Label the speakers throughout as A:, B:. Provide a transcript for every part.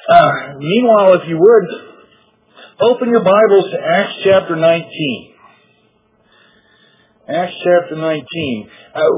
A: Meanwhile, if you would, open your Bibles to Acts chapter 19. Acts chapter 19.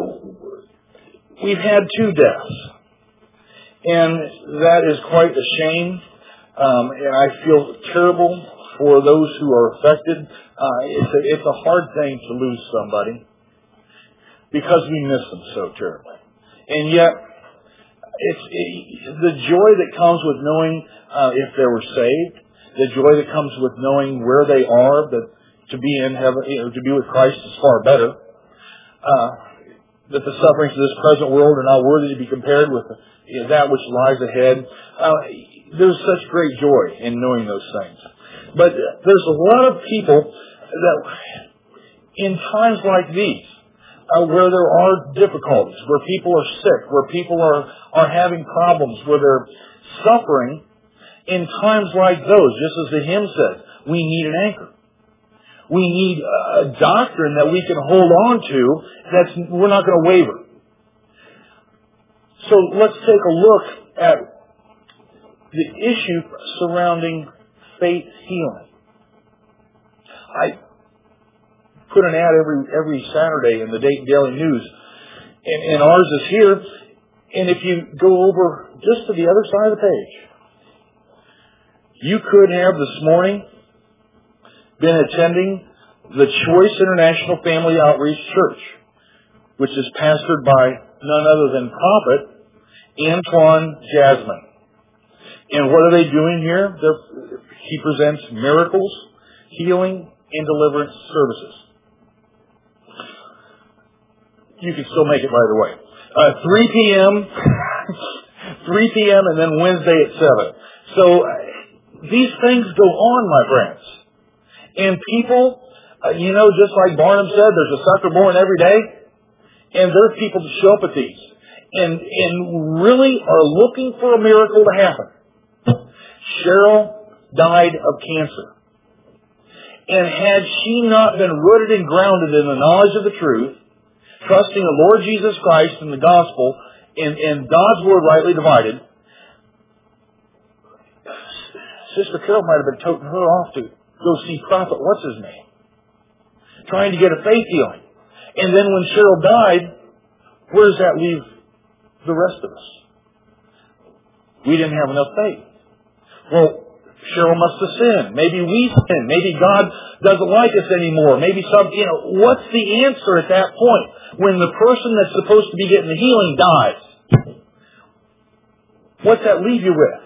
A: We've had 2 deaths, and that is quite a shame, and I feel terrible for those who are affected. It's a hard thing to lose somebody because we miss them so terribly. And yet, it's the joy that comes with knowing if they were saved, the joy that comes with knowing where they are, that to be in heaven, to be with Christ is far better. That the sufferings of this present world are not worthy to be compared with that which lies ahead. There's such great joy in knowing those things. But there's a lot of people that, in times like these, where there are difficulties, where people are sick, where people are having problems, where they're suffering, in times like those, just as the hymn said, we need an anchor. We need a doctrine that we can hold on to we're not going to waver. So let's take a look at the issue surrounding faith healing. I put an ad every Saturday in the Dayton Daily News, and ours is here. And if you go over just to the other side of the page, you could have this morning been attending the Choice International Family Outreach Church, which is pastored by none other than Prophet Antoine Jasmine. And what are they doing here? He presents miracles, healing, and deliverance services. You can still make it, by the way. 3 p.m., 3 p.m., and then Wednesday at 7. So these things go on, my friends. And people, just like Barnum said, there's a sucker born every day. And there are people that show up at these and really are looking for a miracle to happen. Cheryl died of cancer. And had she not been rooted and grounded in the knowledge of the truth, trusting the Lord Jesus Christ and the gospel, and God's word rightly divided, Sister Carol might have been toting her off to go see Prophet what's-his-name, trying to get a faith healing. And then when Cheryl died, where does that leave the rest of us? We didn't have enough faith. Well, Cheryl must have sinned. Maybe we sinned. Maybe God doesn't like us anymore. Maybe what's the answer at that point when the person that's supposed to be getting the healing dies? What's that leave you with?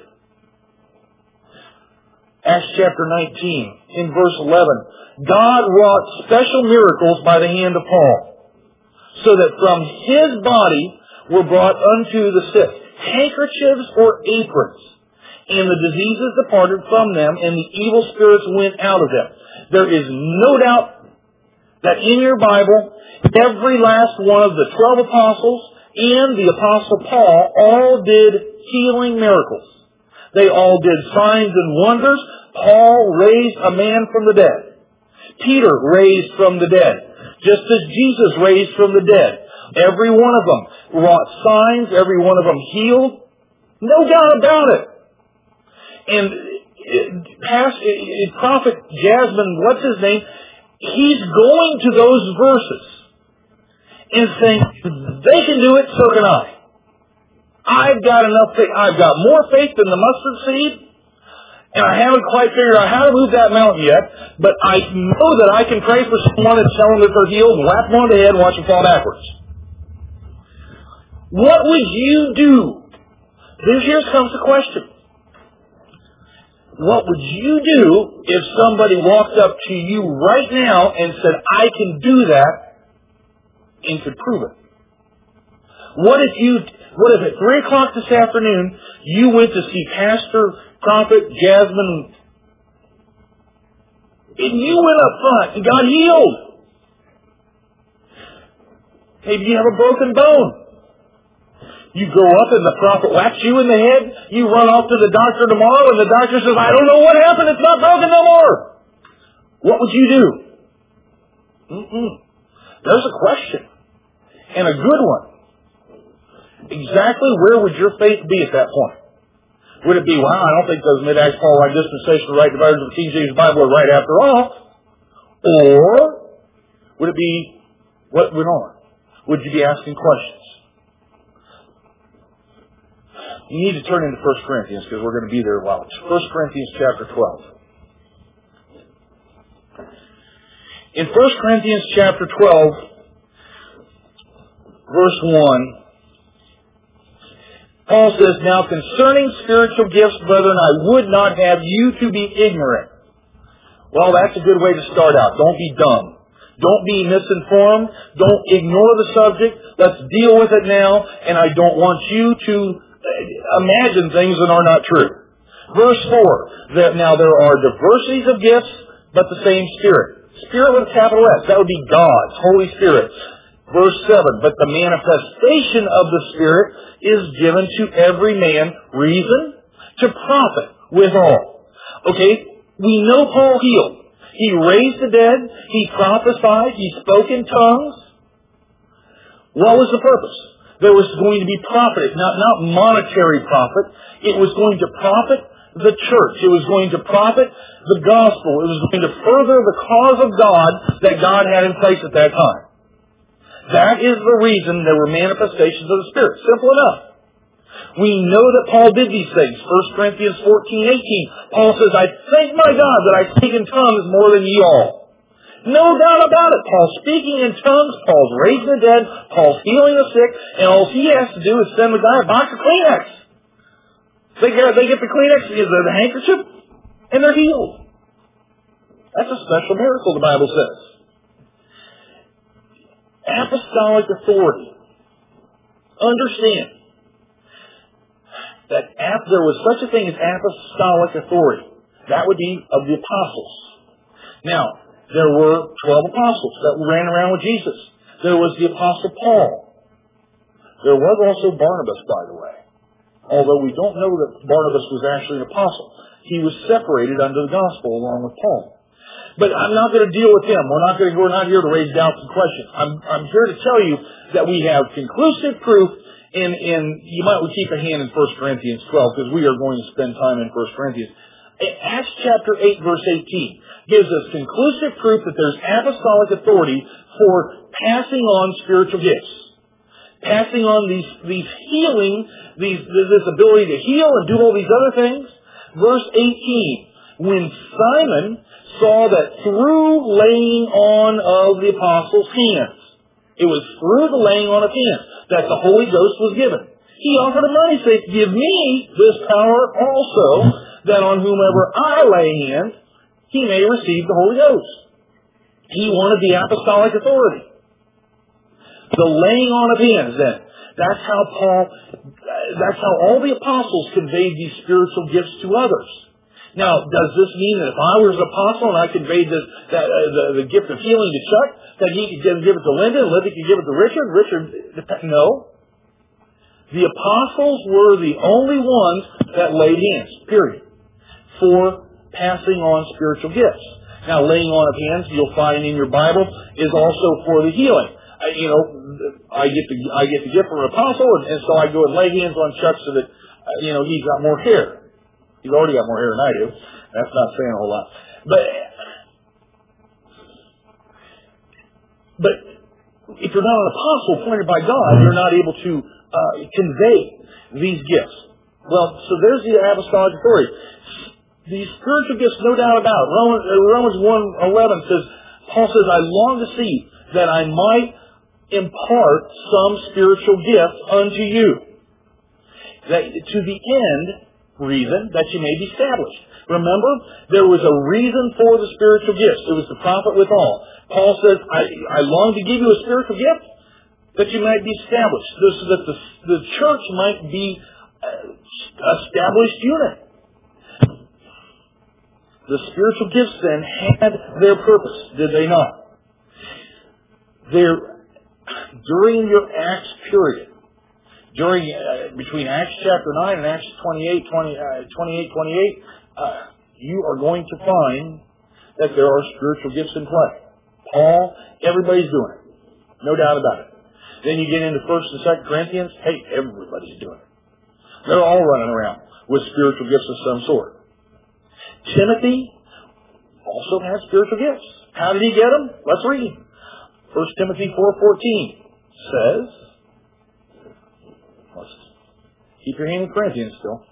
A: Acts chapter 19, in verse 11. God wrought special miracles by the hand of Paul, so that from his body were brought unto the sick handkerchiefs or aprons, and the diseases departed from them, and the evil spirits went out of them. There is no doubt that in your Bible, every last one of the 12 apostles and the apostle Paul all did healing miracles. They all did signs and wonders. Paul raised a man from the dead. Peter raised from the dead, just as Jesus raised from the dead. Every one of them wrought signs. Every one of them healed. No doubt about it. And Prophet Jasmine, what's his name? He's going to those verses and saying, they can do it, so can I. I've got enough faith. I've got more faith than the mustard seed, and I haven't quite figured out how to move that mountain yet, but I know that I can pray for someone and tell them that they're healed and whap them on the head and watch them fall backwards. What would you do? Here comes the question. What would you do if somebody walked up to you right now and said, I can do that, and could prove it? What if at 3 o'clock this afternoon you went to see Pastor, Prophet, Jasmine, and you went up front and got healed? Maybe you have a broken bone. You go up and the prophet whacks you in the head. You run off to the doctor tomorrow and the doctor says, I don't know what happened. It's not broken no more. What would you do? There's a question. And a good one. Exactly where would your faith be at that point? Would it be, wow, I don't think those mid-Acts Pauline dispensational right dividers of the King James Bible are right after all? Or would it be, what went on? Would you be asking questions? You need to turn into 1 Corinthians because we're going to be there a while. 1 Corinthians chapter 12. In 1 Corinthians chapter 12, verse 1, Paul says, "Now concerning spiritual gifts, brethren, I would not have you to be ignorant." Well, that's a good way to start out. Don't be dumb. Don't be misinformed. Don't ignore the subject. Let's deal with it now. And I don't want you to imagine things that are not true. Verse 4, that now there are diversities of gifts, but the same Spirit. Spirit with a capital S. That would be God's Holy Spirit. Verse 7, but the manifestation of the Spirit is given to every man reason to profit withal. Okay, we know Paul healed. He raised the dead. He prophesied. He spoke in tongues. What was the purpose? There was going to be profit, not monetary profit. It was going to profit the church. It was going to profit the gospel. It was going to further the cause of God that God had in place at that time. That is the reason there were manifestations of the Spirit. Simple enough. We know that Paul did these things. 1 Corinthians 14:18. Paul says, "I thank my God that I speak in tongues more than ye all." No doubt about it. Paul's speaking in tongues. Paul's raising the dead. Paul's healing the sick. And all he has to do is send the guy a box of Kleenex. They get the Kleenex, the handkerchief, and they're healed. That's a special miracle, the Bible says. Apostolic authority. Understand that there was such a thing as apostolic authority. That would be of the apostles. Now, there were 12 apostles that ran around with Jesus. There was the apostle Paul. There was also Barnabas, by the way. Although we don't know that Barnabas was actually an apostle. He was separated under the gospel along with Paul. But I'm not going to deal with him. We're not here to raise doubts and questions. I'm here to tell you that we have conclusive proof in you might keep a hand in 1 Corinthians 12 because we are going to spend time in 1 Corinthians. Acts chapter 8 verse 18 gives us conclusive proof that there's apostolic authority for passing on spiritual gifts. Passing on these healing, this ability to heal and do all these other things. Verse 18, when Simon saw that through laying on of the apostles' hands, it was through the laying on of hands that the Holy Ghost was given. He offered a money, saying, "Give me this power also, that on whomever I lay hands, he may receive the Holy Ghost." He wanted the apostolic authority. The laying on of hands, then. That's how all the apostles conveyed these spiritual gifts to others. Now, does this mean that if I was an apostle and I conveyed the gift of healing to Chuck, that he could give it to Linda, and Linda could give it to Richard? No. The apostles were the only ones that laid hands, period, for passing on spiritual gifts. Now, laying on of hands, you'll find in your Bible, is also for the healing. I get the gift from an apostle, and so I go and lay hands on Chuck so that, he's got more hair. He's already got more hair than I do. That's not saying a whole lot. But if you're not an apostle appointed by God, you're not able to convey these gifts. Well, so there's the apostolic authority. These spiritual gifts, no doubt about it. Romans 1:11 says, Paul says, "I long to see that I might impart some spiritual gift unto you, that to the reason that you may be established." Remember, there was a reason for the spiritual gifts. It was to profit withal. Paul says, I long to give you a spiritual gift that you might be established, so that the church might be established unit. The spiritual gifts then had their purpose, did they not? During your Acts period, between Acts chapter 9 and Acts 28, you are going to find that there are spiritual gifts in play. Paul, everybody's doing it. No doubt about it. Then you get into 1 and 2 Corinthians, hey, everybody's doing it. They're all running around with spiritual gifts of some sort. Timothy also has spiritual gifts. How did he get them? Let's read. 1 Timothy 4:14 says, let's keep your hand in Corinthians still.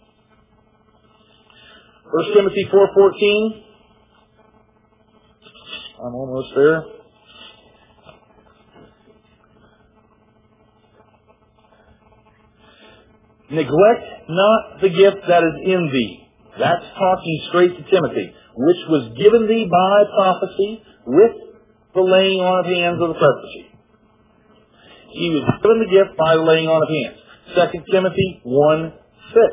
A: 1 Timothy 4:14. I'm almost there. Neglect not the gift that is in thee. That's talking straight to Timothy, which was given thee by prophecy with the laying on of hands of the presbytery. He was given the gift by the laying on of hands. 2 Timothy 1:6.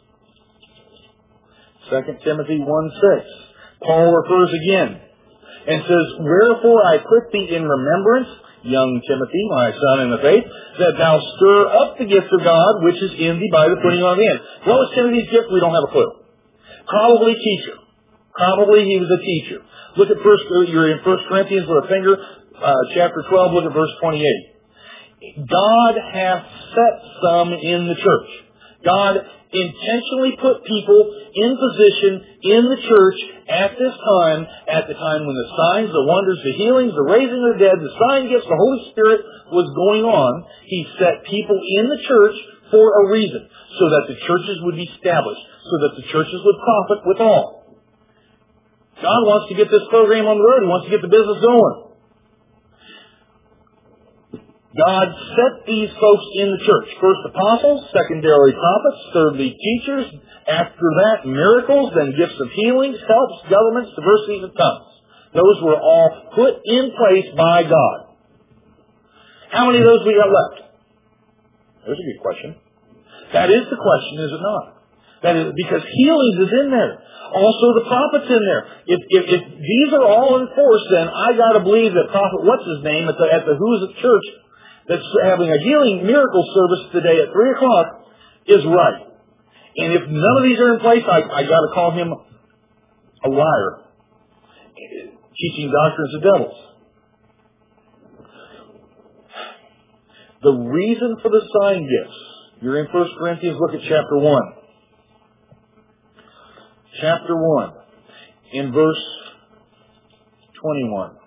A: 2 Timothy 1:6. Paul refers again and says, Wherefore I put thee in remembrance, young Timothy, my son in the faith, that thou stir up the gift of God which is in thee by the putting on of hands. What was Timothy's gift? We don't have a clue. Probably teacher. Probably he was a teacher. Look at you're in 1 Corinthians with a finger, chapter 12, look at verse 28. God hath set some in the church. God intentionally put people in position in the church at this time, at the time when the signs, the wonders, the healings, the raising of the dead, the sign gifts, the Holy Spirit was going on. He set people in the church for a reason, so that the churches would be established, so that the churches would profit with all. God wants to get this program on the road. He wants to get the business going. God set these folks in the church. First apostles, secondarily prophets, thirdly teachers, after that miracles, then gifts of healings, helps, governments, diversities of tongues. Those were all put in place by God. How many of those we got left? There's a good question. That is the question, is it not? That is because healings is in there. Also the prophets in there. If these are all enforced, then I got to believe that prophet, what's his name, at the Who's at church that's having a healing miracle service today at 3 o'clock is right. And if none of these are in place, I got to call him a liar, teaching doctrines of devils. The reason for the sign gifts. You're in 1 Corinthians, look at chapter 1. Chapter 1, in verse 21.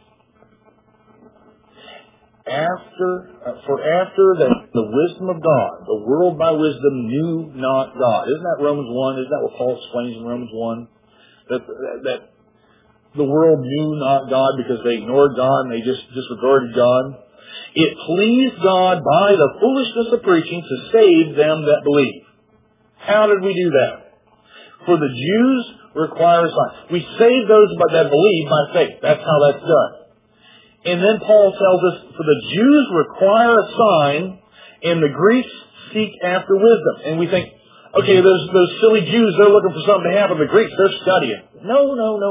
A: After the wisdom of God, the world by wisdom knew not God. Isn't that Romans 1? Isn't that what Paul explains in Romans 1? That the world knew not God because they ignored God and they just disregarded God. It pleased God by the foolishness of preaching to save them that believe. How did we do that? For the Jews require a sign. We save those that believe by faith. That's how that's done. And then Paul tells us, for the Jews require a sign, and the Greeks seek after wisdom. And we think, okay, those silly Jews, they're looking for something to happen. The Greeks, they're studying. No.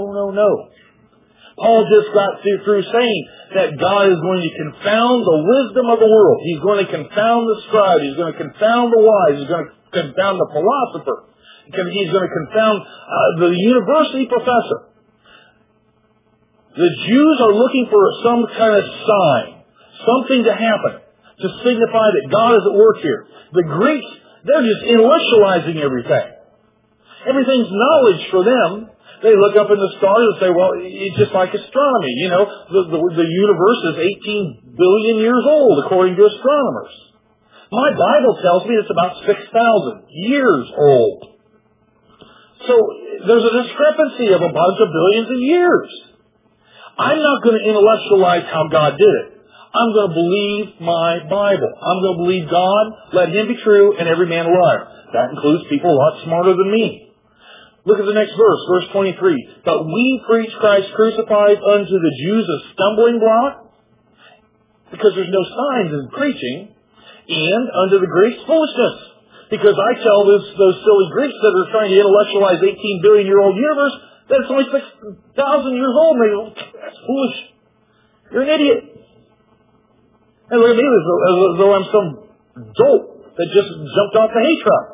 A: Paul just got through saying that God is going to confound the wisdom of the world. He's going to confound the scribe. He's going to confound the wise. He's going to confound the philosopher. He's going to confound the university professor. The Jews are looking for some kind of sign, something to happen, to signify that God is at work here. The Greeks, they're just intellectualizing everything. Everything's knowledge for them. They look up in the stars and say, well, it's just like astronomy. You know, the universe is 18 billion years old, according to astronomers. My Bible tells me it's about 6,000 years old. So there's a discrepancy of a bunch of billions of years. I'm not going to intellectualize how God did it. I'm going to believe my Bible. I'm going to believe God, let Him be true, and every man a liar. That includes people a lot smarter than me. Look at the next verse, verse 23. But we preach Christ crucified unto the Jews a stumbling block, because there's no signs in preaching, and unto the Greeks foolishness. Because I tell those silly Greeks that are trying to intellectualize 18 billion year old universe that it's only 6,000 years old, and they go, that's foolish. You're an idiot. And look at me as though I'm some dolt that just jumped off the hay truck.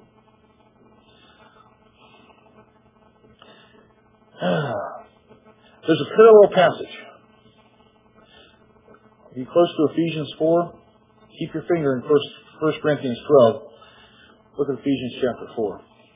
A: There's a parallel passage. Are you close to Ephesians 4? Keep your finger in 1 Corinthians 12. Look at Ephesians chapter 4.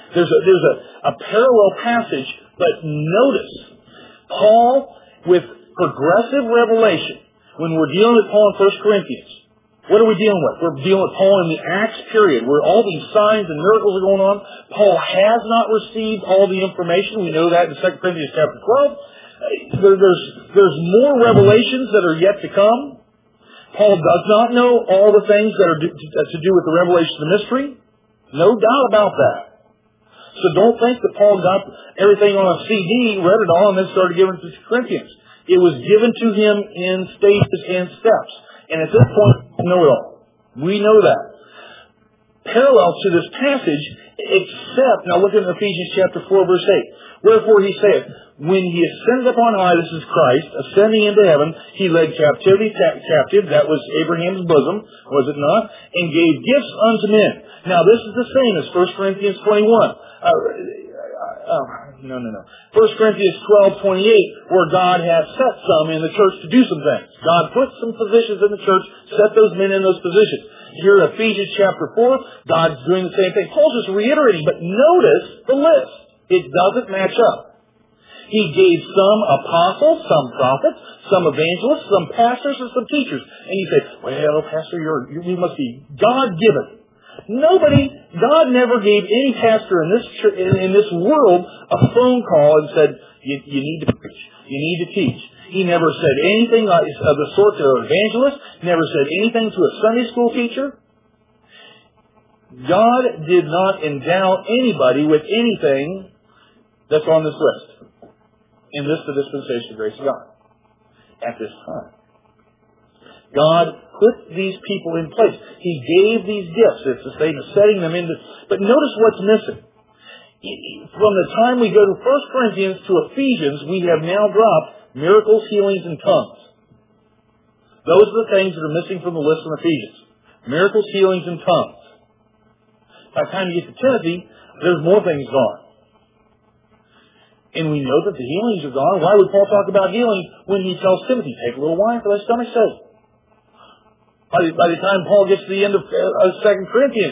A: There's a parallel passage, but notice, Paul, with progressive revelation, when we're dealing with Paul in 1 Corinthians, what are we dealing with? We're dealing with Paul in the Acts period, where all these signs and miracles are going on. Paul has not received all the information. We know that in 2 Corinthians chapter 12. There's more revelations that are yet to come. Paul does not know all the things that are to do with the revelation of the mystery. No doubt about that. So don't think that Paul got everything on a CD, read it all, and then started giving it to the Corinthians. It was given to him in stages and steps. And at this point, we know it all. We know that. Parallel to this passage, except, now look at Ephesians chapter 4, verse 8. Wherefore he saith, when he ascended upon high, this is Christ, ascending into heaven, he led captivity captive, that was Abraham's bosom, was it not? And gave gifts unto men. Now this is the same as 1 Corinthians 21. 1 Corinthians 12:28, where God has set some in the church to do some things. God put some positions in the church, set those men in those positions. Here in Ephesians chapter 4, God's doing the same thing. Paul's just reiterating, but notice the list. It doesn't match up. He gave some apostles, some prophets, some evangelists, some pastors, and some teachers. And you say, well, Pastor, you must be God-given. God never gave any pastor in this world a phone call and said, you need to preach, you need to teach. He never said anything of the sort to an evangelist, never said anything to a Sunday school teacher. God did not endow anybody with anything that's on this list in the dispensation of grace of God at this time. God put these people in place. He gave these gifts. It's the same as setting them into... But notice what's missing. From the time we go to 1 Corinthians to Ephesians, we have now dropped miracles, healings, and tongues. Those are the things that are missing from the list in Ephesians. Miracles, healings, and tongues. By the time you get to Timothy, there's more things gone. And we know that the healings are gone. Why would Paul talk about healing when he tells Timothy, take a little wine for thy stomach's sake? By the time Paul gets to the end of 2 Corinthians,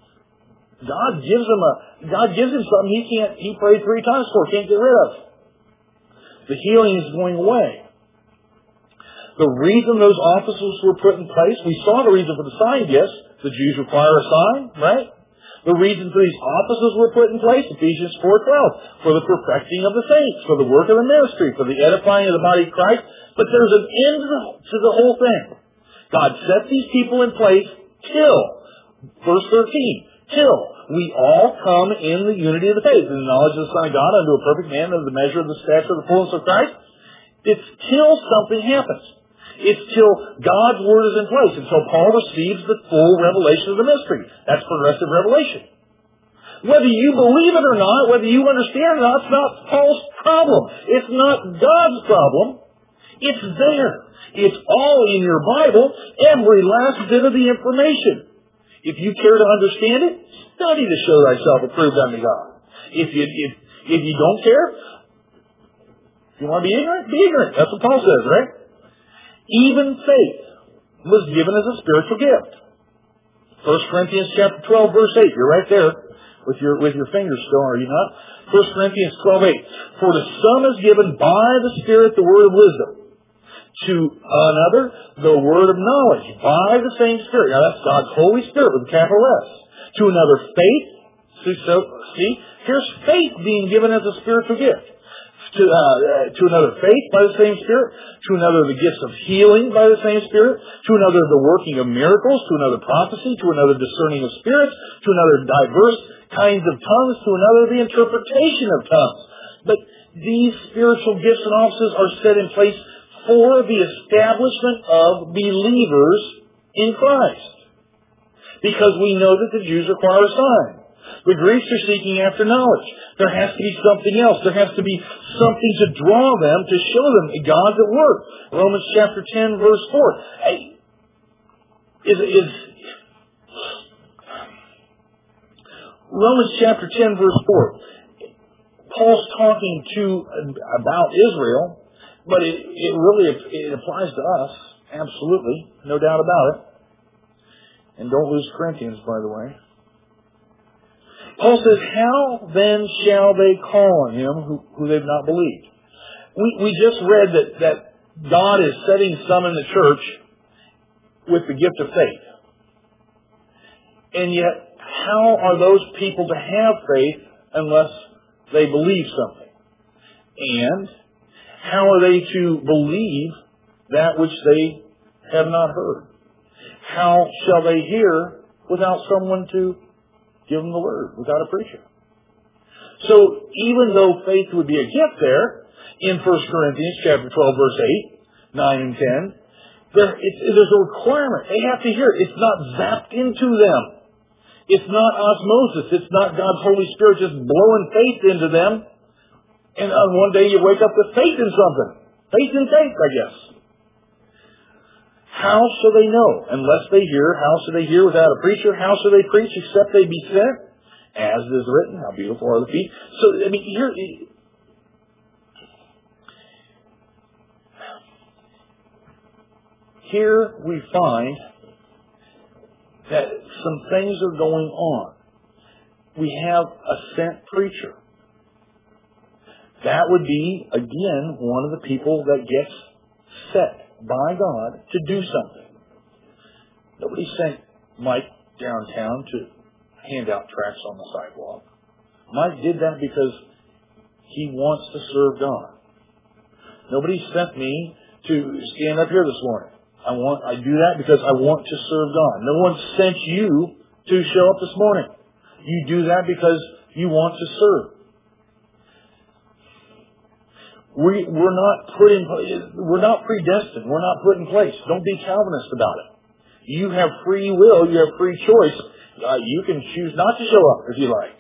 A: God gives him something he prayed 3 times for, can't get rid of. The healing is going away. The reason those offices were put in place, we saw the reason for the sign, yes. The Jews require a sign, right? The reason for these offices were put in place, Ephesians 4:12, for the perfecting of the saints, for the work of the ministry, for the edifying of the body of Christ. But there's an end to the whole thing. God set these people in place till, verse 13, till we all come in the unity of the faith, in the knowledge of the Son of God, unto a perfect man, of the measure of the stature of the fullness of Christ. It's till something happens. It's till God's Word is in place, until Paul receives the full revelation of the mystery. That's progressive revelation. Whether you believe it or not, whether you understand it or not, it's not Paul's problem. It's not God's problem. It's there. It's all in your Bible, every last bit of the information. If you care to understand it, study to show thyself approved unto God. If you don't care, if you want to be ignorant. That's what Paul says, right? Even faith was given as a spiritual gift. 1 Corinthians chapter 12, verse 8. You're right there with your fingers still, are you not? 1 Corinthians 12:8. For to some is given by the Spirit the word of wisdom. To another, the word of knowledge by the same Spirit. Now that's God's Holy Spirit with a capital S. To another, faith. See, here's faith being given as a spiritual gift. To another, faith by the same Spirit. To another, the gifts of healing by the same Spirit. To another, the working of miracles. To another, prophecy. To another, discerning of spirits. To another, diverse kinds of tongues. To another, the interpretation of tongues. But these spiritual gifts and offices are set in place for the establishment of believers in Christ. Because we know that the Jews require a sign. The Greeks are seeking after knowledge. There has to be something else. There has to be something to draw them, to show them God's at work. Romans chapter 10, verse 4. Romans chapter 10, verse 4. Paul's talking about Israel, but it applies to us. Absolutely. No doubt about it. And don't lose Corinthians, by the way. Paul says, how then shall they call on him who they've not believed? We just read that God is setting some in the church with the gift of faith. And yet, how are those people to have faith unless they believe something? And how are they to believe that which they have not heard? How shall they hear without someone to give them the word, without a preacher? So even though faith would be a gift there, in 1 Corinthians chapter 12, verse 8, 9 and 10, there's a requirement. They have to hear it. It's not zapped into them. It's not osmosis. It's not God's Holy Spirit just blowing faith into them. And on one day you wake up with faith in something. Faith in faith, I guess. How shall they know? Unless they hear. How shall they hear without a preacher? How shall they preach except they be sent? As it is written, how beautiful are the feet. So, here we find that some things are going on. We have a sent preacher. That would be, again, one of the people that gets set by God to do something. Nobody sent Mike downtown to hand out tracts on the sidewalk. Mike did that because he wants to serve God. Nobody sent me to stand up here this morning. I do that because I want to serve God. No one sent you to show up this morning. You do that because you want to serve. We're not predestined. We're not put in place. Don't be Calvinist about it. You have free will. You have free choice. You can choose not to show up if you like.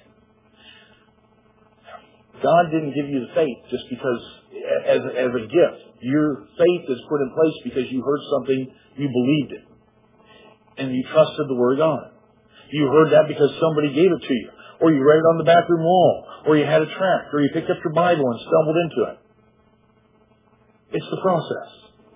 A: God didn't give you the faith just because as a gift. Your faith is put in place because you heard something, you believed it. And you trusted the Word of God. You heard that because somebody gave it to you. Or you read it on the bathroom wall. Or you had a tract. Or you picked up your Bible and stumbled into it. It's the process.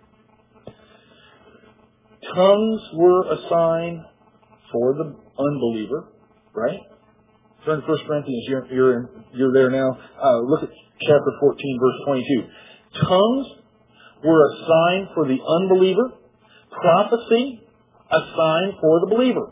A: Tongues were a sign for the unbeliever, right? Turn to 1 Corinthians. You're there now. Look at chapter 14, verse 22. Tongues were a sign for the unbeliever. Prophecy, a sign for the believer.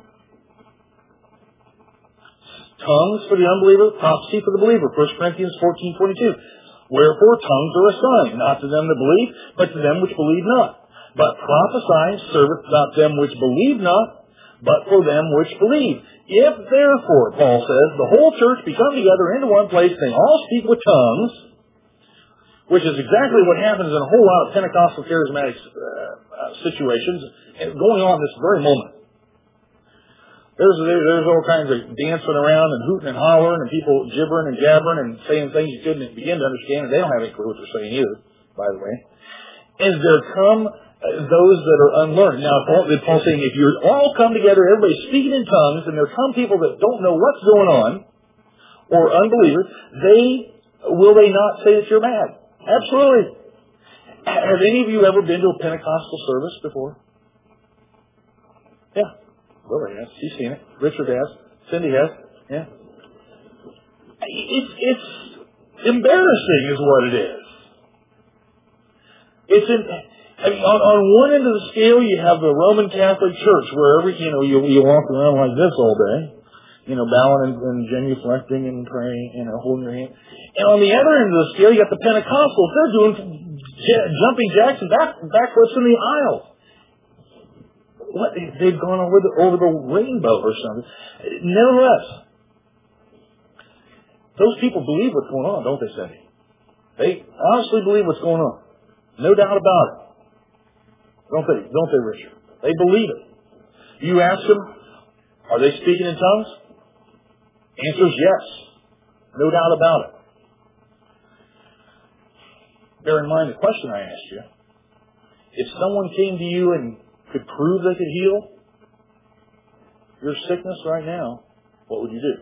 A: Tongues for the unbeliever, prophecy for the believer. 1 Corinthians 14:22. Wherefore tongues are a sign, not to them that believe, but to them which believe not. But prophesying serveth not them which believe not, but for them which believe. If therefore, Paul says, the whole church be come together into one place, they all speak with tongues, which is exactly what happens in a whole lot of Pentecostal charismatic situations going on this very moment. There's all kinds of dancing around and hooting and hollering and people gibbering and jabbering and saying things you couldn't begin to understand, and they don't have any clue what they're saying either, by the way. And there come those that are unlearned. Now, Paul's saying if you all come together, everybody's speaking in tongues, and there come people that don't know what's going on, or unbelievers, will they not say that you're mad? Absolutely. Have any of you ever been to a Pentecostal service before? Yeah. Wilbur has. He's seen it. Richard has. Cindy has. Yeah. It's embarrassing is what it is. On one end of the scale, you have the Roman Catholic Church, where you walk around like this all day, bowing and genuflecting and praying, holding your hand. And on the other end of the scale, you got the Pentecostals. They're doing jumping jacks and backflips in the aisle. What? They've gone over the rainbow or something. Nevertheless, those people believe what's going on, don't they, Cindy? They honestly believe what's going on. No doubt about it. Don't they, Richard? They believe it. You ask them, are they speaking in tongues? Answer is yes. No doubt about it. Bear in mind the question I asked you. If someone came to you and could prove they could heal your sickness right now, what would you do?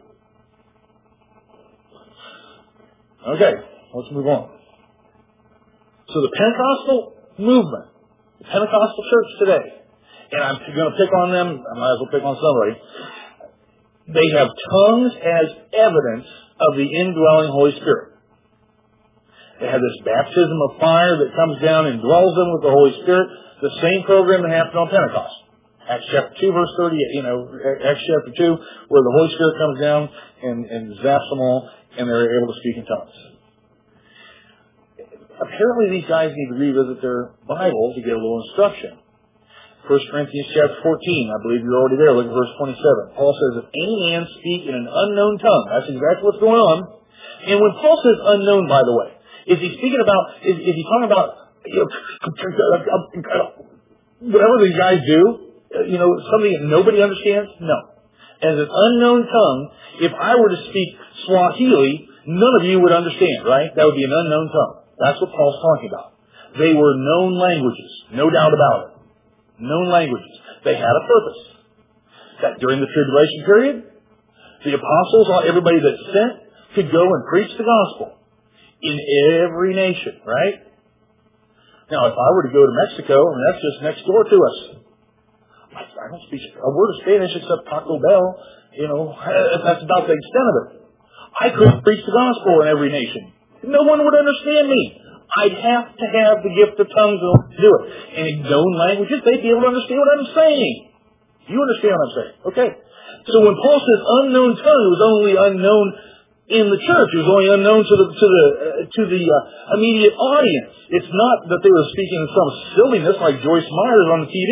A: Okay, let's move on. So the Pentecostal movement, the Pentecostal church today, and I'm going to pick on them, I might as well pick on somebody. They have tongues as evidence of the indwelling Holy Spirit. They have this baptism of fire that comes down and dwells them with the Holy Spirit. The same program that happened on Pentecost. Acts chapter 2, verse 38, Acts chapter 2, where the Holy Spirit comes down and zaps them all, and they're able to speak in tongues. Apparently these guys need to revisit their Bible to get a little instruction. 1 Corinthians chapter 14, I believe you're already there, look at verse 27. Paul says, if any man speak in an unknown tongue, that's exactly what's going on. And when Paul says unknown, by the way, is he speaking about, is he talking about, whatever these guys do, something that nobody understands? No. As an unknown tongue, if I were to speak Swahili, none of you would understand, right? That would be an unknown tongue. That's what Paul's talking about. They were known languages, no doubt about it. Known languages. They had a purpose. That during the tribulation period, the apostles, everybody that's sent, could go and preach the gospel in every nation, right? Now, if I were to go to Mexico, and that's just next door to us, I don't speak a word of Spanish except Taco Bell, that's about the extent of it. I couldn't preach the gospel in every nation. No one would understand me. I'd have to have the gift of tongues to do it. And in known languages, they'd be able to understand what I'm saying. You understand what I'm saying? Okay. So when Paul says unknown tongue, it was only unknown in the church. It was only unknown to the immediate audience. It's not that they were speaking in some silliness like Joyce Myers on the TV.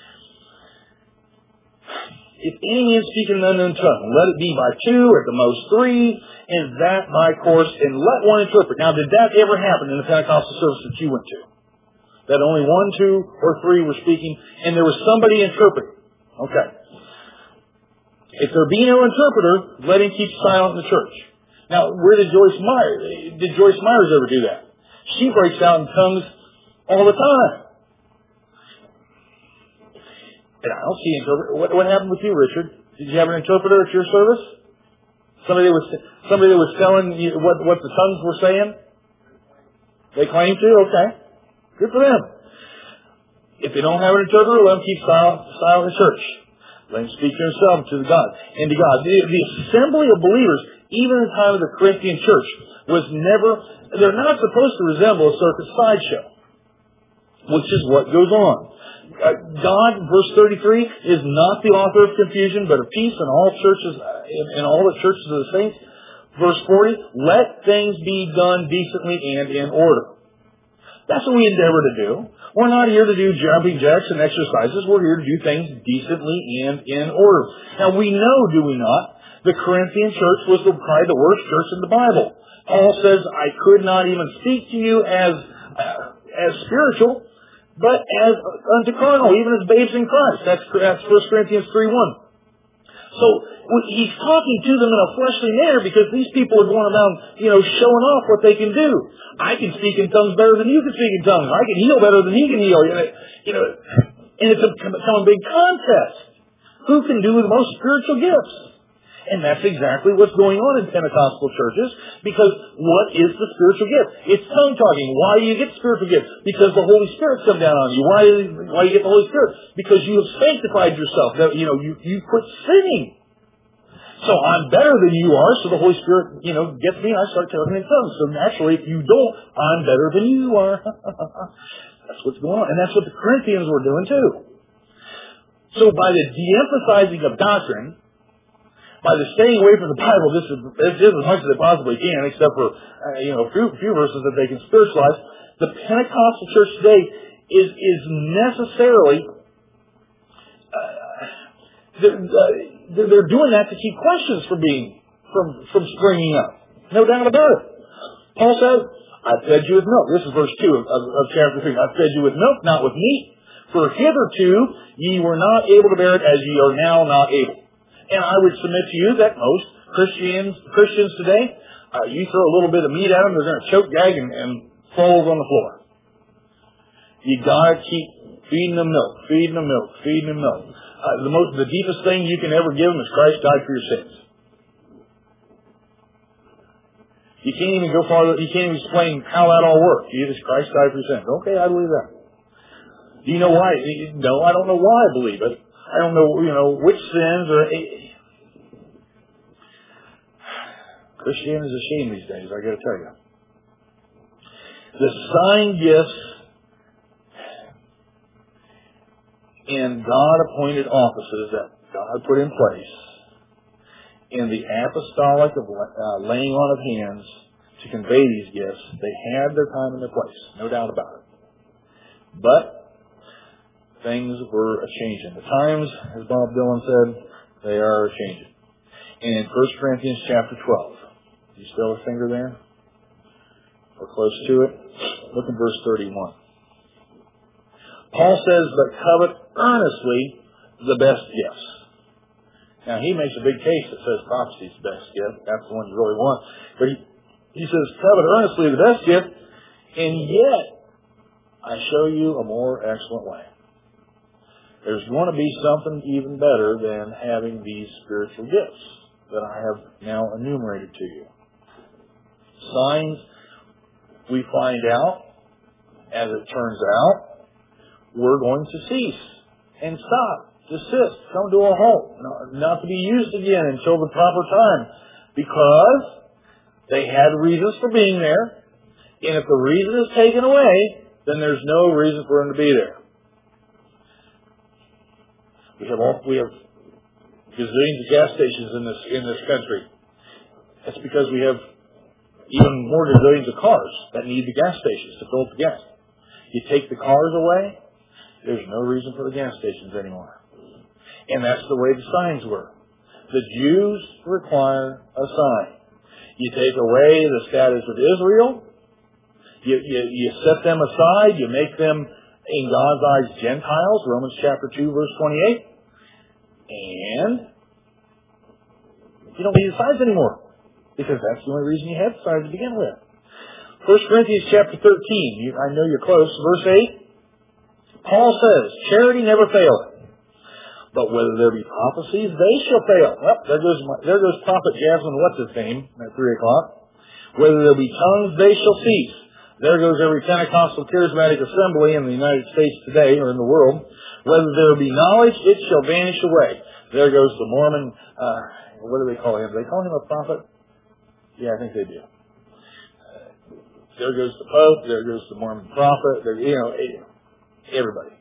A: If any man speak in an unknown tongue, let it be by two, or at the most three, and that by course, and let one interpret. Now, did that ever happen in the Pentecostal service that you went to? That only one, two, or three were speaking, and there was somebody interpreting. Okay. If there be no interpreter, let him keep silent in the church. Now, did Joyce Myers ever do that? She breaks out in tongues all the time. And I don't see an interpreter. What happened with you, Richard? Did you have an interpreter at your service? Somebody that was telling you what the tongues were saying? They claim to? Okay. Good for them. If they don't have an interpreter, let them keep silent in church. Let them speak to himself and to God. The assembly of believers, even in the time of the Corinthian church, they're not supposed to resemble a circus sideshow, which is what goes on. God, verse 33, is not the author of confusion, but of peace in all churches, in all the churches of the saints. Verse 40, let things be done decently and in order. That's what we endeavor to do. We're not here to do jumping jacks and exercises. We're here to do things decently and in order. Now we know, do we not, the Corinthian church was probably the worst church in the Bible. Paul says, I could not even speak to you as spiritual, but as unto carnal, even as babes in Christ. That's 1 Corinthians 3:1. So he's talking to them in a fleshly manner because these people are going around, showing off what they can do. I can speak in tongues better than you can speak in tongues. I can heal better than he can heal. And it's become a big contest. Who can do the most spiritual gifts? And that's exactly what's going on in Pentecostal churches, because what is the spiritual gift? It's tongue talking. Why do you get spiritual gifts? Because the Holy Spirit's come down on you. Why do you get the Holy Spirit? Because you have sanctified yourself. You quit sinning. So I'm better than you are, so the Holy Spirit, gets me and I start talking in tongues. So naturally, if you don't, I'm better than you are. That's what's going on. And that's what the Corinthians were doing too. So by the de-emphasizing of doctrine, by the staying away from the Bible, this is as much as they possibly can, except for a few verses that they can spiritualize. The Pentecostal church today is necessarily they're doing that to keep questions from springing up. No doubt about it. Paul says, "I fed you with milk." This is verse 2 of chapter 3. "I fed you with milk, not with meat. For hitherto ye were not able to bear it, as ye are now not able." And I would submit to you that most Christians today, you throw a little bit of meat at them, they're going to choke, gag, and fall on the floor. You gotta keep feeding them milk, feeding them milk, feeding them milk. The deepest thing you can ever give them is Christ died for your sins. You can't even go farther. You can't even explain how that all works. Jesus Christ died for your sins. Okay, I believe that. Do you know why? No, I don't know why I believe it. I don't know, which sins or... Christianity is a shame these days, I got to tell you. The sign gifts and God-appointed offices that God put in place in the apostolic of laying on of hands to convey these gifts, they had their time and their place, no doubt about it. But things were a-changing. The times, as Bob Dylan said, they are a-changing. And in 1 Corinthians chapter 12, you still have a finger there? Or close to it? Look in verse 31. Paul says, but covet earnestly the best gifts. Now, he makes a big case that says prophecy is the best gift. That's the one you really want. But he says, covet earnestly the best gift, and yet I show you a more excellent way. There's going to be something even better than having these spiritual gifts that I have now enumerated to you. Signs, we find out, as it turns out, we're going to cease and stop, desist, come to a halt, not to be used again until the proper time, because they had reasons for being there, and if the reason is taken away, then there's no reason for them to be there. We have gazillions of gas stations in this country. That's because we have even more gazillions of cars that need the gas stations to fill up the gas. You take the cars away, there's no reason for the gas stations anymore. And that's the way the signs were. The Jews require a sign. You take away the status of Israel, you set them aside, you make them, in God's eyes, Gentiles, Romans chapter 2, verse 28, and you don't need the signs anymore, because that's the only reason you had the signs to begin with. 1 Corinthians chapter 13, I know you're close, verse 8, Paul says, charity never faileth, but whether there be prophecies, they shall fail. Well, there goes Prophet Jasmine, what's his name, at 3 o'clock. Whether there be tongues, they shall cease. There goes every Pentecostal charismatic assembly in the United States today, or in the world. Whether there be knowledge, it shall vanish away. There goes the Mormon, what do they call him? Do they call him a prophet? Yeah, I think they do. There goes the Pope, there goes the Mormon prophet, everybody.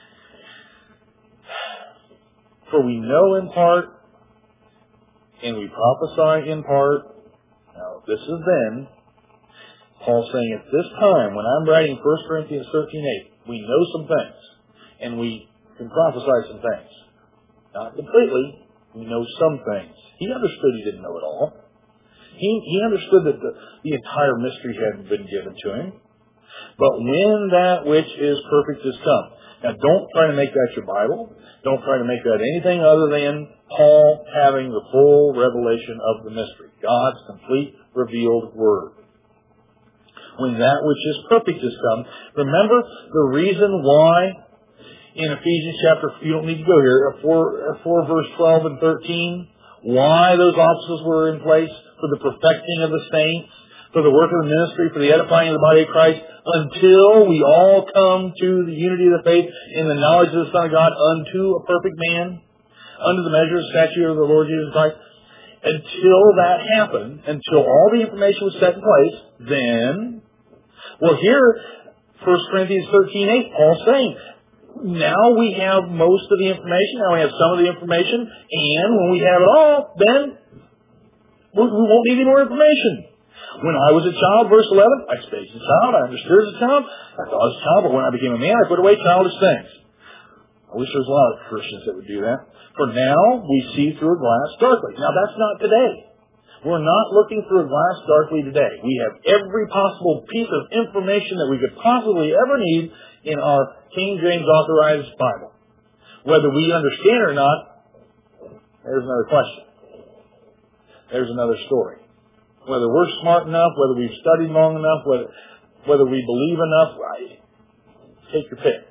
A: For we know in part, and we prophesy in part. Now, this is then. Paul's saying at this time, when I'm writing 1 Corinthians 13:8, we know some things, and we can prophesy some things. Not completely. We know some things. He understood he didn't know it all. He understood that the entire mystery hadn't been given to him. But when that which is perfect is come. Now, don't try to make that your Bible. Don't try to make that anything other than Paul having the full revelation of the mystery. God's complete revealed Word. When that which is perfect is come. Remember the reason why in Ephesians chapter, you don't need to go here, 4 verse 12 and 13, why those offices were in place for the perfecting of the saints, for the work of the ministry, for the edifying of the body of Christ, until we all come to the unity of the faith in the knowledge of the Son of God, unto a perfect man, under the measure of the stature of the Lord Jesus Christ. Until that happened, until all the information was set in place, then, well here, 1 Corinthians 13:8, Paul's saying, now we have most of the information, now we have some of the information, and when we have it all, then we won't need any more information. When I was a child, verse 11, I spake as a child, I understood as a child, I thought as a child, but when I became a man, I put away childish things. I wish there was a lot of Christians that would do that. For now, we see through a glass darkly. Now, that's not today. We're not looking through a glass darkly today. We have every possible piece of information that we could possibly ever need in our King James Authorized Bible. Whether we understand or not, there's another question. There's another story. Whether we're smart enough, whether we've studied long enough, whether we believe enough, take your pick.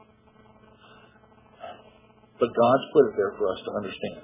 A: But God's put it there for us to understand.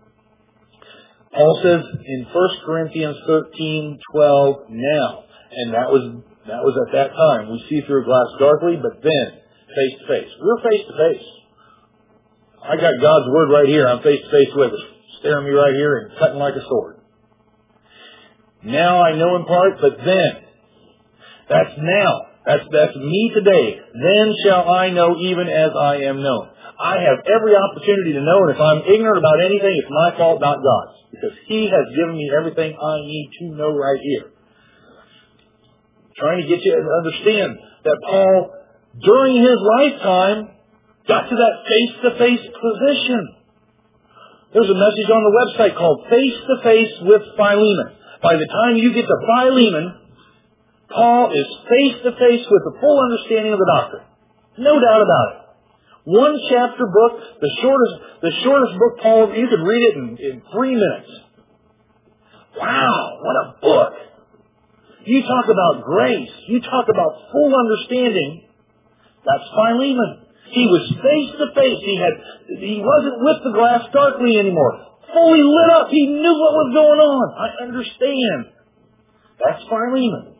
A: Paul says in 1 Corinthians 13:12, now, and that was at that time. We see through a glass darkly, but then face to face. We're face to face. I got God's Word right here. I'm face to face with it, staring me right here and cutting like a sword. Now I know in part, but then. That's now. That's me today. Then shall I know even as I am known. I have every opportunity to know, and if I'm ignorant about anything, it's my fault, not God's. Because He has given me everything I need to know right here. Trying to get you to understand that Paul, during his lifetime, got to that face-to-face position. There's a message on the website called Face-to-Face with Philemon. By the time you get to Philemon, Paul is face-to-face with the full understanding of the doctrine. No doubt about it. One chapter book, the shortest book, Paul, you could read it in 3 minutes. Wow, what a book. You talk about grace. You talk about full understanding. That's Philemon. He was face-to-face. He wasn't with the glass darkly anymore. Fully lit up. He knew what was going on. I understand. That's Philemon.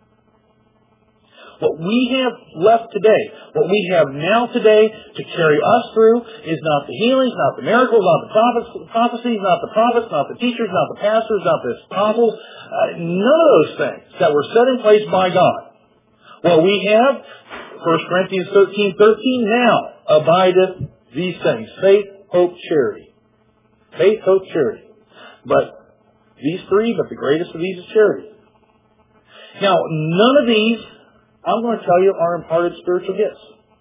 A: What we have left today, what we have now today to carry us through is not the healings, not the miracles, not the prophecies, not the prophets, not the teachers, not the pastors, not the apostles, none of those things that were set in place by God. What we have, 1 Corinthians 13:13, now abideth these things: faith, hope, charity. Faith, hope, charity. But these three, but the greatest of these is charity. Now, none of these, I'm going to tell you, are imparted spiritual gifts.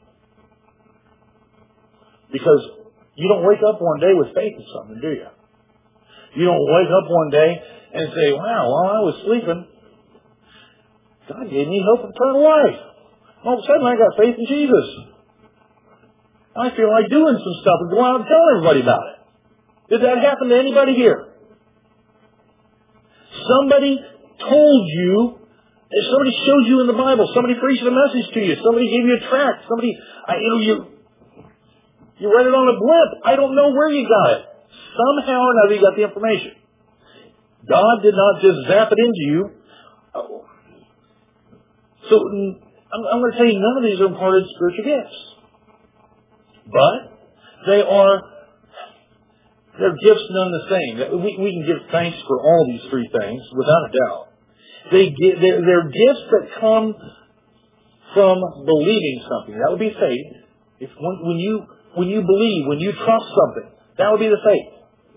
A: Because you don't wake up one day with faith in something, do you? You don't wake up one day and say, wow, while I was sleeping, God gave me hope of eternal life. All of a sudden I got faith in Jesus. I feel like doing some stuff and go out and tell everybody about it. Did that happen to anybody here? Somebody told you, somebody showed you in the Bible, somebody preached a message to you, somebody gave you a tract, you read it on a blimp. I don't know where you got it. Somehow or another you got the information. God did not just zap it into you. So I'm going to tell you, none of these are imparted spiritual gifts. But they're gifts none the same. We can give thanks for all these three things, without a doubt. They're gifts that come from believing something. That would be faith. When you believe, when you trust something, that would be the faith.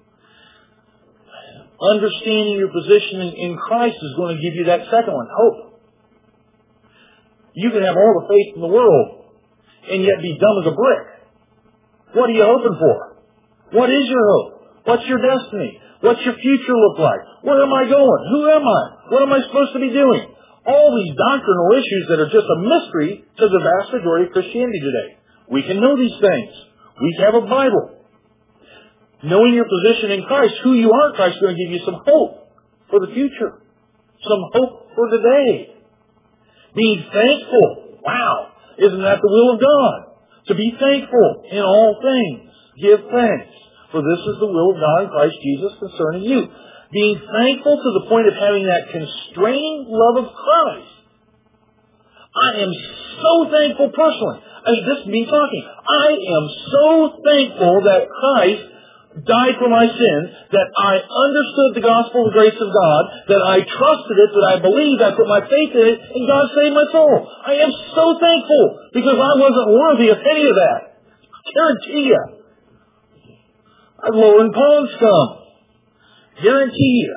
A: Understanding your position in Christ is going to give you that second one, hope. You can have all the faith in the world and yet be dumb as a brick. What are you hoping for? What is your hope? What's your destiny? What's your future look like? Where am I going? Who am I? What am I supposed to be doing? All these doctrinal issues that are just a mystery to the vast majority of Christianity today. We can know these things. We have a Bible. Knowing your position in Christ, who you are in Christ, is going to give you some hope for the future. Some hope for today. Being thankful. Wow. Isn't that the will of God? To be thankful in all things. Give thanks. For this is the will of God in Christ Jesus concerning you. Being thankful to the point of having that constrained love of Christ. I am so thankful personally. This is me talking. I am so thankful that Christ died for my sins, that I understood the gospel of the grace of God, that I trusted it, that I believed, I put my faith in it, and God saved my soul. I am so thankful because I wasn't worthy of any of that. I guarantee you. I've lower than Paul and scum. Guarantee you.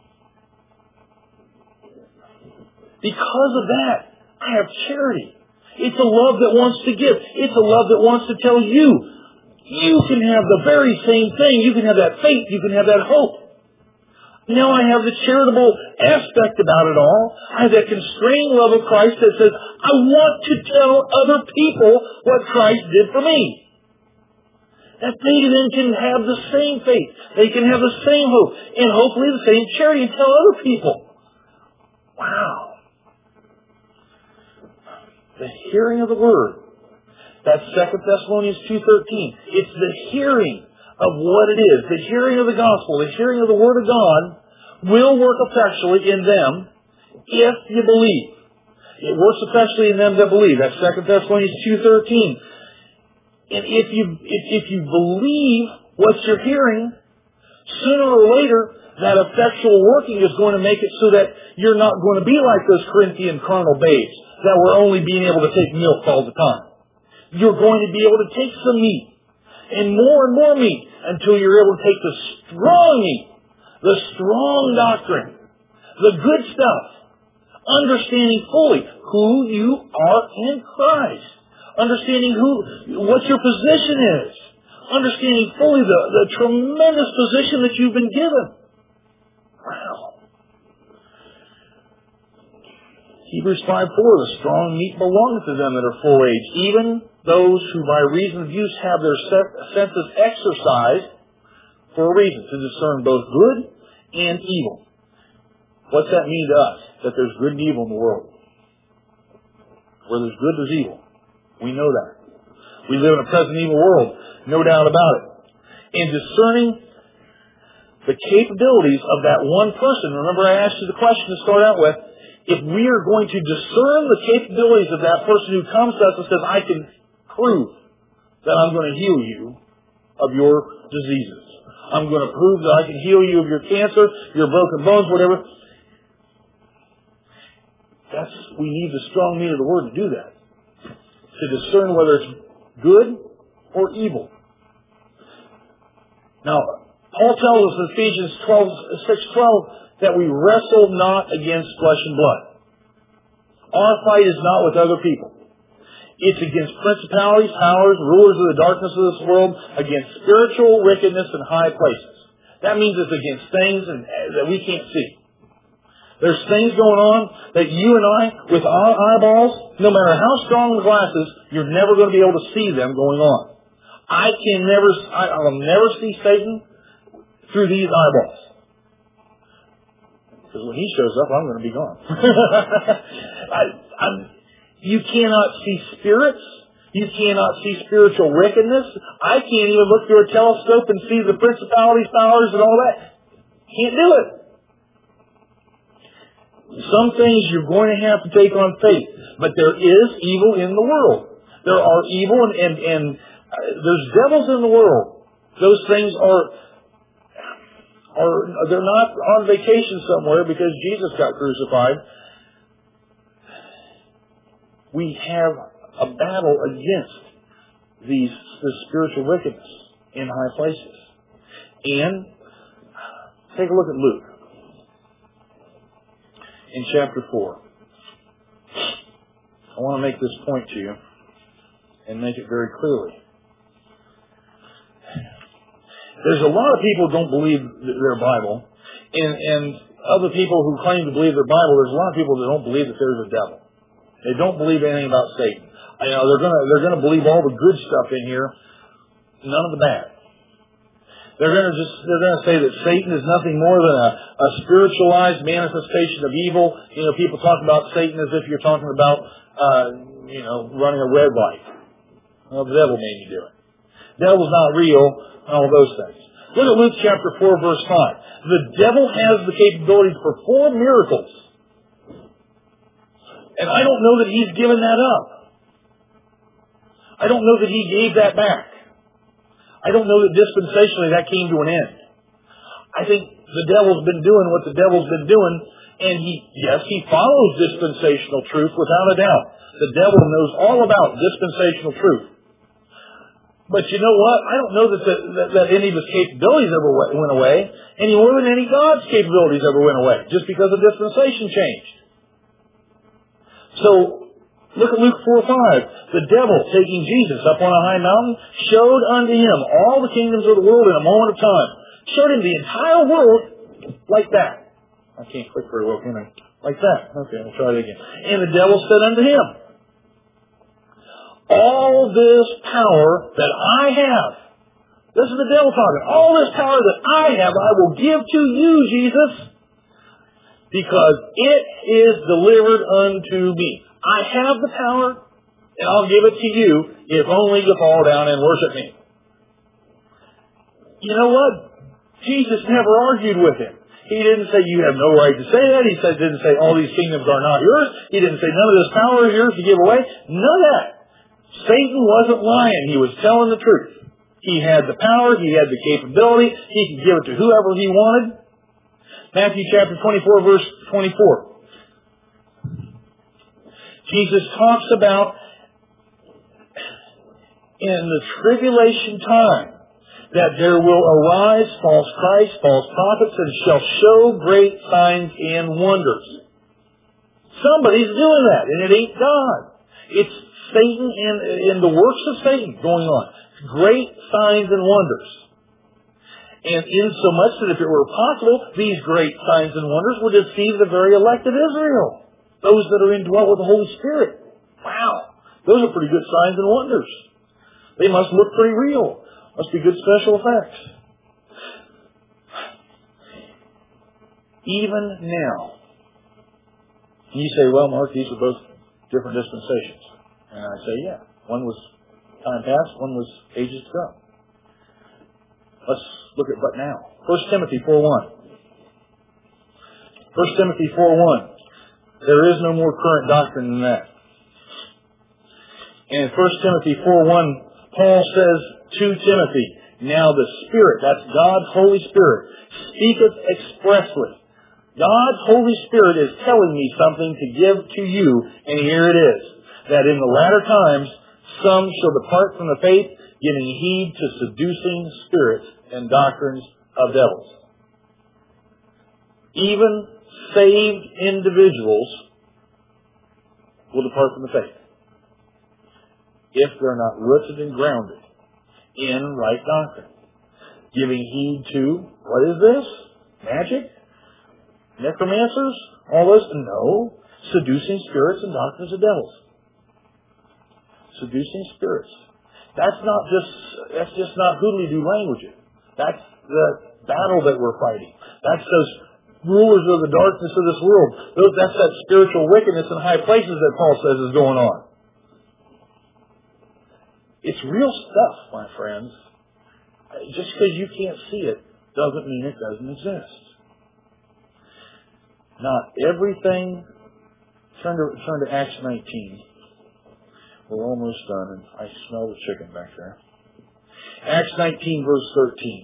A: Because of that, I have charity. It's a love that wants to give. It's a love that wants to tell you, you can have the very same thing. You can have that faith. You can have that hope. Now I have the charitable aspect about it all. I have that constrained love of Christ that says, I want to tell other people what Christ did for me. That they then can have the same faith. They can have the same hope. And hopefully the same charity and tell other people. Wow. The hearing of the Word. That's 2 Thessalonians 2:13. It's the hearing of what it is. The hearing of the gospel, the hearing of the Word of God will work effectually in them if you believe. It works effectually in them that believe. That's 2 Thessalonians 2:13. And if you believe what you're hearing, Sooner or later, that effectual working is going to make it so that you're not going to be like those Corinthian carnal babes that were only being able to take milk all the time. You're going to be able to take some meat and more meat until you're able to take the strong meat, the strong doctrine, the good stuff, understanding fully who you are in Christ, understanding what your position is, understanding fully the tremendous position that you've been given. Wow. Hebrews 5:4, the strong meat belongeth to them that are full age, even those who by reason of use have their senses exercised for a reason, to discern both good and evil. What's that mean to us? That there's good and evil in the world. Where there's good, there's evil. We know that. We live in a present evil world, no doubt about it. And discerning the capabilities of that one person. Remember I asked you the question to start out with. If we are going to discern the capabilities of that person who comes to us and says, I can prove that I'm going to heal you of your diseases. I'm going to prove that I can heal you of your cancer, your broken bones, whatever. We need the strong meat of the Word to do that. To discern whether it's good or evil. Now, Paul tells us in Ephesians 6:12 that we wrestle not against flesh and blood. Our fight is not with other people. It's against principalities, powers, rulers of the darkness of this world, against spiritual wickedness in high places. That means it's against things that we can't see. There's things going on that you and I, with our eyeballs, no matter how strong the glasses, you're never going to be able to see them going on. I'll never see Satan through these eyeballs. Because when he shows up, I'm going to be gone. You cannot see spirits. You cannot see spiritual wickedness. I can't even look through a telescope and see the principalities, powers, and all that. Can't do it. Some things you're going to have to take on faith. But there is evil in the world. There are evil and there's devils in the world. Those things they're not on vacation somewhere because Jesus got crucified. We have a battle against this spiritual wickedness in high places. And take a look at Luke in chapter 4. I want to make this point to you and make it very clearly. There's a lot of people who don't believe their Bible, and other people who claim to believe their Bible. There's a lot of people that don't believe that there's a devil. They don't believe anything about Satan. They're gonna believe all the good stuff in here, none of the bad. They're gonna say that Satan is nothing more than a spiritualized manifestation of evil. People talk about Satan as if you're talking about running a red light. Well, the devil made you do it. The devil's not real. All those things. Look at Luke chapter 4, verse 5. The devil has the capability to perform miracles. And I don't know that he's given that up. I don't know that he gave that back. I don't know that dispensationally that came to an end. I think the devil's been doing what the devil's been doing, and he follows dispensational truth without a doubt. The devil knows all about dispensational truth. But you know what? I don't know that any of his capabilities ever went away, any more than any God's capabilities ever went away, just because the dispensation changed. So, look at Luke 4:5. The devil, taking Jesus up on a high mountain, showed unto him all the kingdoms of the world in a moment of time. Showed him the entire world like that. I can't click very well, can I? Like that. Okay, I'll try it again. And the devil said unto him, all this power that I have, this is the devil talking, all this power that I have, I will give to you, Jesus, because it is delivered unto me. I have the power, and I'll give it to you if only you fall down and worship me. You know what? Jesus never argued with him. He didn't say you have no right to say that. He didn't say all these kingdoms are not yours. He didn't say none of this power is yours to give away. None of that. Satan wasn't lying. He was telling the truth. He had the power. He had the capability. He could give it to whoever He wanted. Matthew chapter 24, verse 24. Jesus talks about in the tribulation time that there will arise false Christs, false prophets, and shall show great signs and wonders. Somebody's doing that, and it ain't God. It's Satan and the works of Satan going on. Great signs and wonders. And insomuch that if it were possible, these great signs and wonders would deceive the very elect of Israel. Those that are indwelt with the Holy Spirit. Wow. Those are pretty good signs and wonders. They must look pretty real. Must be good special effects. Even now. You say, well, Mark, these are both different dispensations. And I say, yeah. One was time past, one was ages to come. Let's look at but now. 1 Timothy 4:1. 1 Timothy 4:1. There is no more current doctrine than that. And in 1 Timothy 4:1, Paul says to Timothy, now the Spirit, that's God's Holy Spirit, speaketh expressly. God's Holy Spirit is telling me something to give to you, and here it is, that in the latter times some shall depart from the faith, giving heed to seducing spirits and doctrines of devils. Even saved individuals will depart from the faith if they're not rooted and grounded in right doctrine. Giving heed to, what is this? Magic? Necromancers? All this? No. Seducing spirits and doctrines of devils. Seducing spirits. That's just not hoodly-doo language. That's the battle that we're fighting. That's those rulers of the darkness of this world. That's that spiritual wickedness in high places that Paul says is going on. It's real stuff, my friends. Just because you can't see it doesn't mean it doesn't exist. Not everything. Turn to Acts 19. We're almost done, and I smell the chicken back there. Acts 19, verse 13.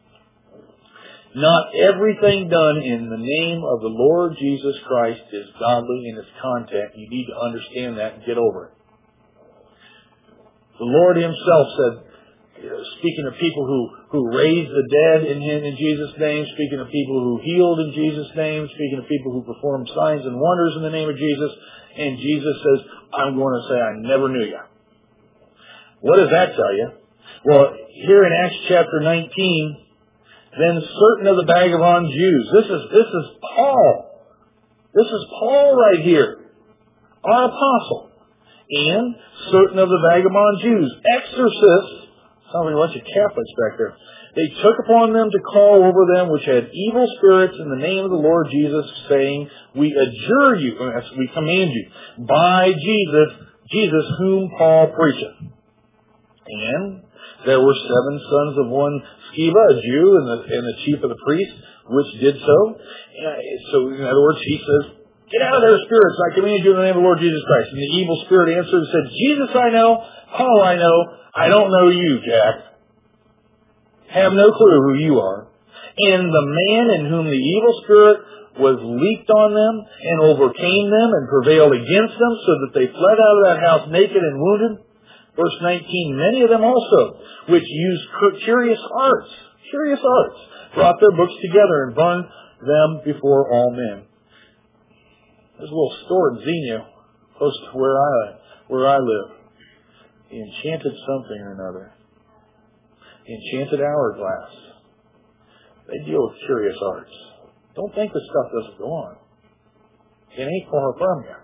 A: Not everything done in the name of the Lord Jesus Christ is godly in its content. You need to understand that and get over it. The Lord Himself said, speaking of people who raised the dead in Jesus' name, speaking of people who healed in Jesus' name, speaking of people who performed signs and wonders in the name of Jesus, and Jesus says, I'm going to say, I never knew you. What does that tell you? Well, here in Acts chapter 19, then certain of the Vagabond Jews. This is Paul. This is Paul right here, our apostle. And certain of the Vagabond Jews, exorcists, sounds like a bunch of Catholics back there. They took upon them to call over them which had evil spirits in the name of the Lord Jesus, saying, we adjure you, we command you, by Jesus whom Paul preacheth. And there were 7 sons of one Sceva, a Jew, and the chief of the priests, which did so. So, in other words, he says, get out of there, spirits, I command you in the name of the Lord Jesus Christ. And the evil spirit answered and said, Jesus I know, Paul I know, I don't know you, Jack. Have no clue who you are. And the man in whom the evil spirit was leaped on them and overcame them and prevailed against them, so that they fled out of that house naked and wounded. Verse 19, many of them also, which used curious arts, brought their books together and burned them before all men. There's a little store in Xenia, close to where I live. The Enchanted something or another. The Enchanted Hourglass. They deal with curious arts. Don't think this stuff doesn't go on. It ain't far from you.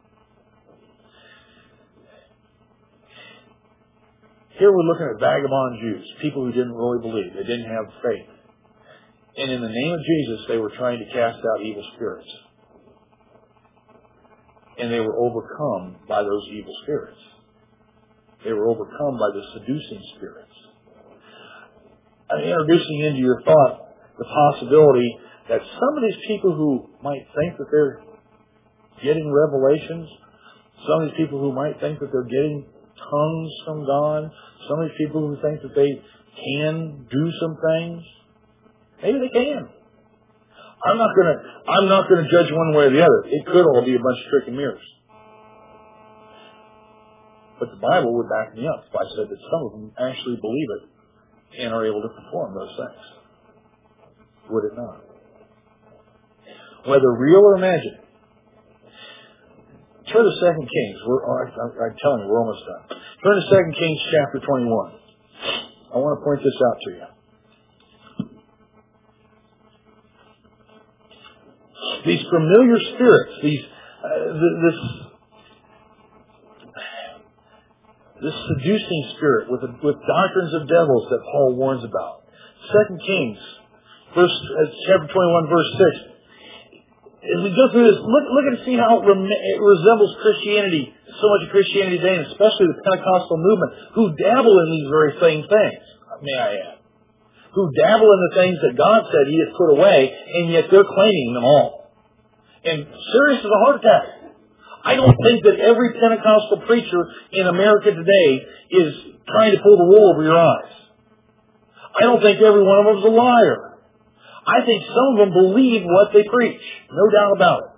A: Here we're looking at vagabond Jews, people who didn't really believe. They didn't have faith. And in the name of Jesus, they were trying to cast out evil spirits. And they were overcome by those evil spirits. They were overcome by the seducing spirits. I'm introducing into your thought the possibility that some of these people who might think that they're getting revelations, some of these people who might think that they're getting tongues from God, some of these people who think that they can do some things? Maybe they can. I'm not gonna judge one way or the other. It could all be a bunch of trick and mirrors. But the Bible would back me up if I said that some of them actually believe it and are able to perform those things. Would it not? Whether real or imagined. Turn to 2 Kings. I'm telling you, we're almost done. Turn to 2 Kings chapter 21. I want to point this out to you. These familiar spirits, this seducing spirit with doctrines of devils that Paul warns about. 2 Kings, chapter 21, verse 6. As we go through this, look and see how it resembles Christianity, so much of Christianity today, and especially the Pentecostal movement, who dabble in these very same things, may I add. Who dabble in the things that God said He has put away, and yet they're claiming them all. And serious as a heart attack. I don't think that every Pentecostal preacher in America today is trying to pull the wool over your eyes. I don't think every one of them is a liar. I think some of them believe what they preach. No doubt about it.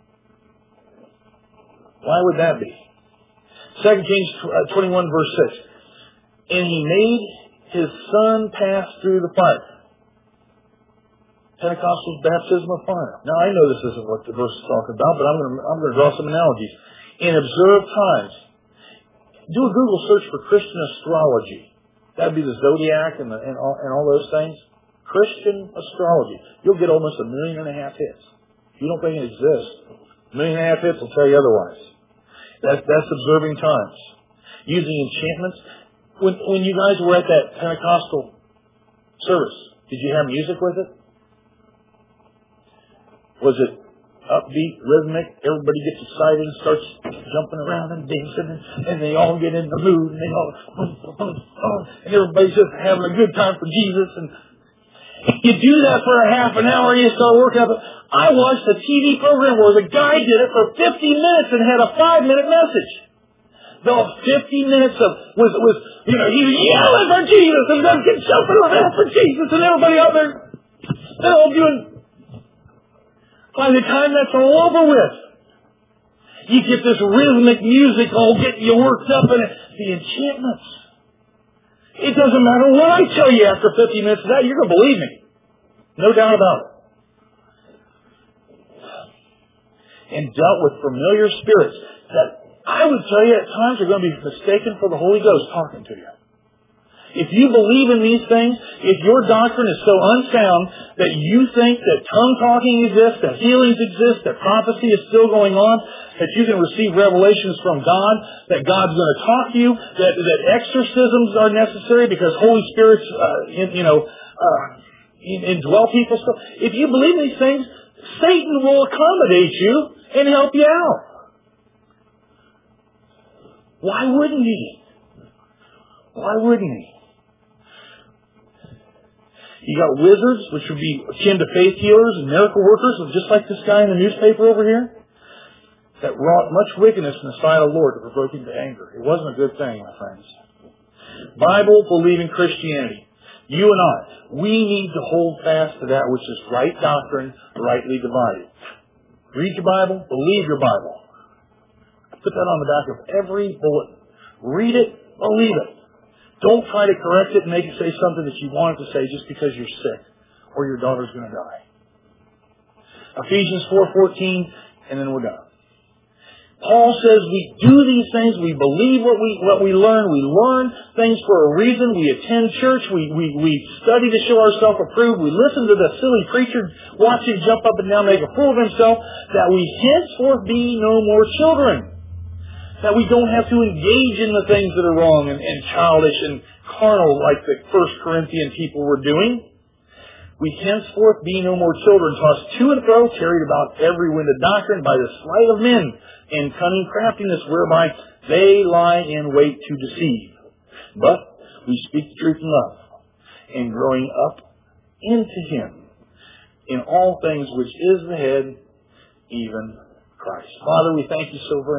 A: Why would that be? 2 Kings 21 verse 6. And he made his son pass through the fire. Pentecostal's baptism of fire. Now I know this isn't what the verse is talking about, but I'm going to draw some analogies. In observed times, do a Google search for Christian astrology. That would be the zodiac and all those things. Christian astrology. You'll get almost 1.5 million hits. If you don't think it exists, 1.5 million hits will tell you otherwise. That's observing times. Using enchantments. When you guys were at that Pentecostal service, did you have music with it? Was it upbeat, rhythmic? Everybody gets excited and starts jumping around and dancing, and they all get in the mood, and they all, and everybody's just having a good time for Jesus. And you do that for a half an hour, and you start working up. I watched a TV program where the guy did it for 50 minutes and had a 5-minute message. The 50 minutes was he was yelling for Jesus and then jumping around for Jesus, and everybody out there, they're all doing. By the time that's all over with, you get this rhythmic music all getting you worked up, and the enchantments. It doesn't matter what I tell you after 50 minutes of that, you're going to believe me. No doubt about it. And dealt with familiar spirits that I would tell you at times are going to be mistaken for the Holy Ghost talking to you. If you believe in these things, if your doctrine is so unsound that you think that tongue talking exists, that healings exist, that prophecy is still going on, that you can receive revelations from God, that God's going to talk to you, that exorcisms are necessary because Holy Spirit's, indwell people. So if you believe these things, Satan will accommodate you and help you out. Why wouldn't he? Why wouldn't he? You got wizards, which would be akin to faith healers and miracle workers, just like this guy in the newspaper over here, that wrought much wickedness in the sight of the Lord to provoke him to anger. It wasn't a good thing, my friends. Bible-believing Christianity. You and I, we need to hold fast to that which is right doctrine, rightly divided. Read your Bible, believe your Bible. Put that on the back of every bulletin. Read it, believe it. Don't try to correct it and make it say something that you want it to say just because you're sick or your daughter's going to die. Ephesians 4:14, and then we're done. Paul says we do these things, we believe what we learn, we learn things for a reason, we attend church, we study to show ourselves approved, we listen to the silly preacher, watch him jump up and down, make a fool of himself, that we henceforth be no more children. That we don't have to engage in the things that are wrong and childish and carnal like the 1 Corinthian people were doing. We henceforth be no more children, tossed to and fro, carried about every wind of doctrine by the sleight of men and cunning craftiness whereby they lie in wait to deceive. But we speak the truth in love, and growing up into Him in all things which is the head, even Christ. Father, we thank you so very much.